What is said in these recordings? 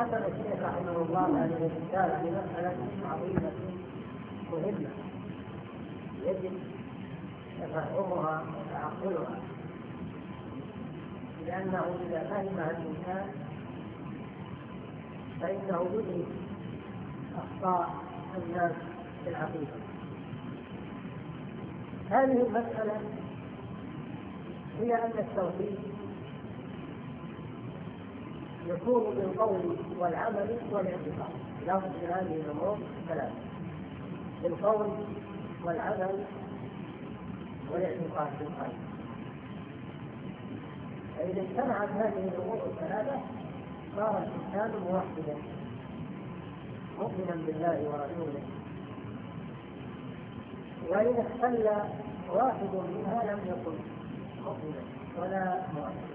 حسن الشيخ رحمه الله هذه الرسالة بمسألة عظيمة مهمة يجب تفهمها وتعقلها، لأنه إذا فهمها الإنسان فإنه يدرك أخطاء الناس في العقيدة. هذه المسألة هي أن التوحيد يكون بالقول والعمل والاعتقاد، لفظ هذه الأمور ثلاثة: بالقول والعمل والاعتقاد بالقلب. فإذا اجتمعت هذه الأمور الثلاثة صار الإنسان موحدا مؤمنا بالله ورسوله، وإذا اختل واحد منها لم يكن مؤمنا ولا موحدا.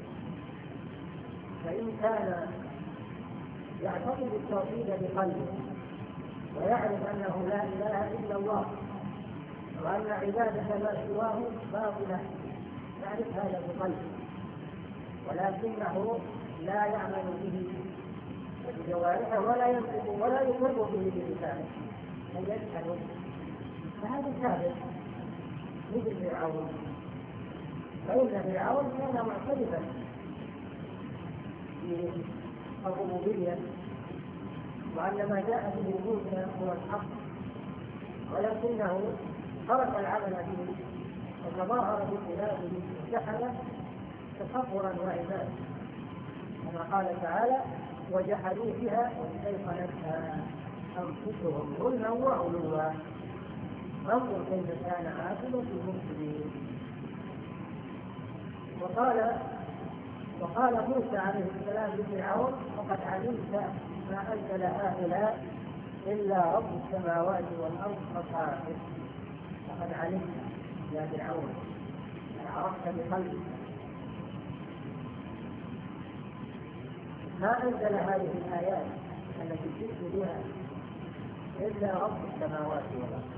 فإن كان يعتقد التوحيد بقلبه ويعرف أنه لا إله إلا الله وأن عبادة ما سواه باطلة، يعرف هذا بقلبه ولكنه لا يعمل به بجوارحه ولا ينطق ولا يقر به بلسانه بل يجحد، فهذا ثابت مثل فرعون. فإن فرعون كان معترفا بالربوبية وأن ما جاء به موسى هو الحق، ولكنه ترك العمل به وتظاهر بخلافه وجحد تكبرا وعنادا، كما قال تعالى: وجحدوا بها واستيقنتها أنفسهم ظلما وعلوا فانظر كيف كان عاقبة المفسدين. وقال موسى عليه السلام لفرعون: وقد علمت ما أنزل هؤلاء إلا رب السماوات والأرض بصائر. وقد علمت يا فرعون، عرفت بقلبك ما أنزل هذه الآيات التي جئت بها إلا رب السماوات والأرض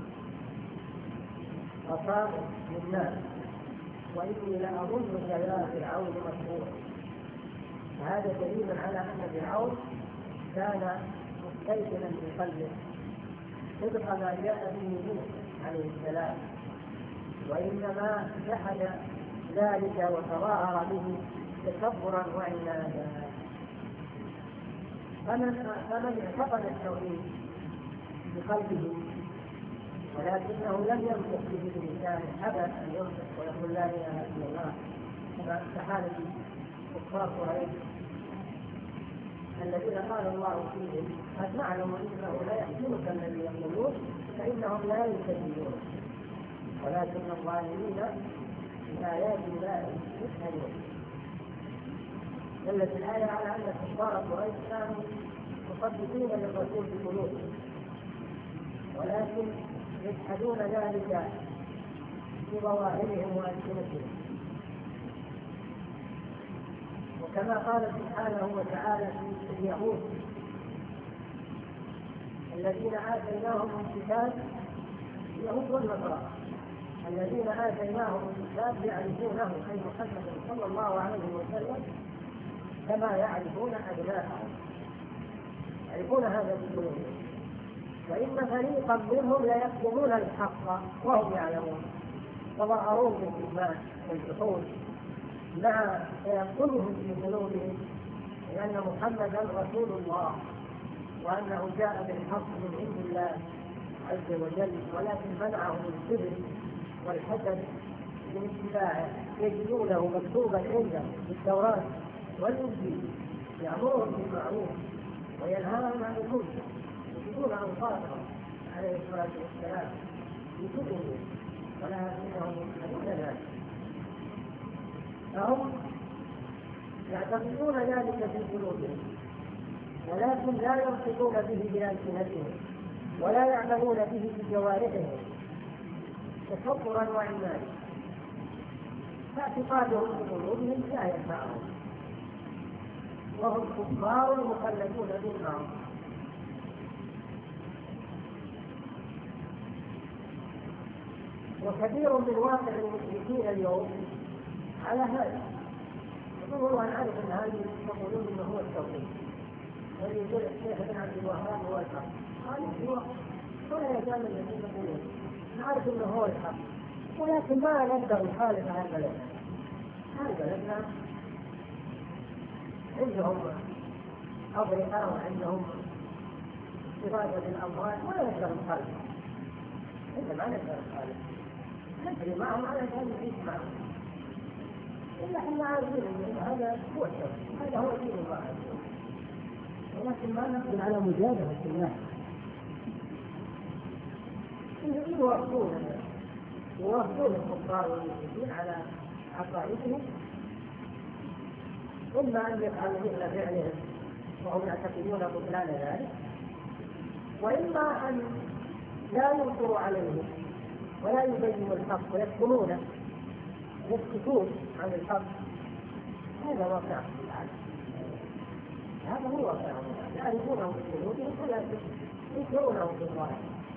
بصائر للناس، وإني لأظنك يا فرعون مسحورا. هذا دليل على أن فرعون كان مستيقنا في قلبه صدق ما جاء به موسى عليه السلام، وإنما جحد ذلك وتظاهر به تكبرا وعنادا. فمن اعتقد التوحيد بقلبه ولكنه لم ينطق به بلسانه، أبى أن ينطق ويقول لا إله إلا الله، كما كحالة كفار قريش الذين قال الله فيهم: قد نعلم انه لا يحزنك الذي يقولون فانهم لا يكذبون ولكن الظالمين بآيات الله يجحدون. دلت الآية على أن كفار قريش كانوا مصدقين للرسول بقلوبهم ولكن يجحدون ذلك بظواهرهم وألسنتهم. وكما قال سبحانه وتعالى في اليهود الذين آتيناهم الكتاب، اليهود والنصارى الذين آتيناهم الكتاب يعرفونه أي محمد صلى الله عليه وسلم كما يعرفون أبناءهم، يعرفون هذا بقلوبهم، وإن فريقا منهم ليكتمون الحق وهم يعلمون، تظاهرون بالإيمان والجحود مع تيقنهم في قلوبهم لأن محمدا رسول الله وأنه جاء بالحق من عند الله عز وجل، ولكن منعهم الكبر والحسد من اتباعه. يجدونه مكتوبا عندهم في التوراة والإنجيل يأمرهم بالمعروف وينهاهم عن المنكر، يجدون أنصارهم عليه الصلاة والسلام يكتبوا ولكنهم يفعلون ذلك، فهم يعتقدون ذلك في قلوبهم ولكن لا ينطقون به بألسنتهم ولا يعملون به بجوارحهم تكبرا وعنادا، فاعتقادهم بقلوبهم لا ينفعهم وهم كفار مخلدون بالنار. وكثير من واقع المشركين اليوم على هذا، يقولون أن عارف أن هذه يقولون أنه هو التوحيد، يقول الشيخ ابن عبد الوهاب هو الحق، قال هو ولا يزال الذين يقولون نعرف انه هو الحق، ولكن ما نقدر نخالف هذا البلد. هذا بلدنا عندهم أضرحة وعندهم إرادة الأموال ولا نقدر نخالف. إحنا ما نقدر نخالف، نجري معهم على أن نعيش معهم، إلا إحنا عارفين أن هذا هو الشر، هذا هو دين الله عز وجل، ولكن ما نقدر على مجادلة الناس. يوافقون الكفار والمشركين على عقائدهم، إما أن يفعلوا مثل فعلهم وهم يعتقدون بطلان ذلك، وإما أن لا ينكروا عليهم ولا يبينوا الحق ويكتمونه يسكتون عن الحق. هذا واقع في العالم، هذا هو واقع، يعرفونه بقلوبهم ولا ينكرونه بالظاهر.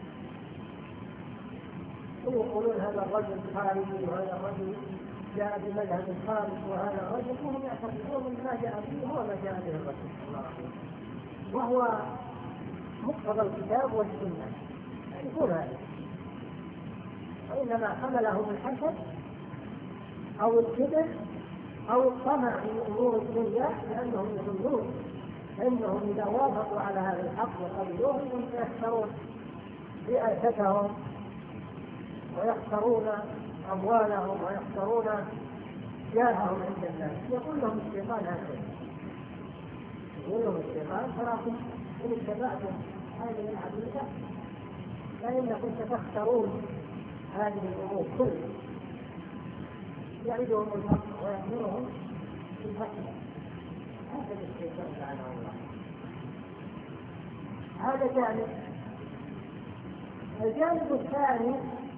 يقولون هذا الرجل خارجي وهذا الرجل جاء بمذهب خارج وهذا الرجل، وهم يعتقدون ان ما جاء به هو ما جاء به الرسول صلى الله عليه وسلم، وهو مقتضى الكتاب والسنه، يقول هذا، وانما حملهم الحسد او الكبر او الطمع في امور الدنيا، لانهم يظنون انهم اذا وافقوا على هذا الحق وقبلوه يخسرون رئاستهم ويخسرون أموالهم ويخسرون جاههم عند الناس. يقول لهم الشيطان هكذا، يقول لهم الشيطان تراكم إن اتبعتم هذه العقيدة فإنكم ستخسرون هذه الأمور كلها، يعدهم الحق ويأمرهم بالحق. هكذا الشيطان لعنه الله. هذا جانب. الجانب الثاني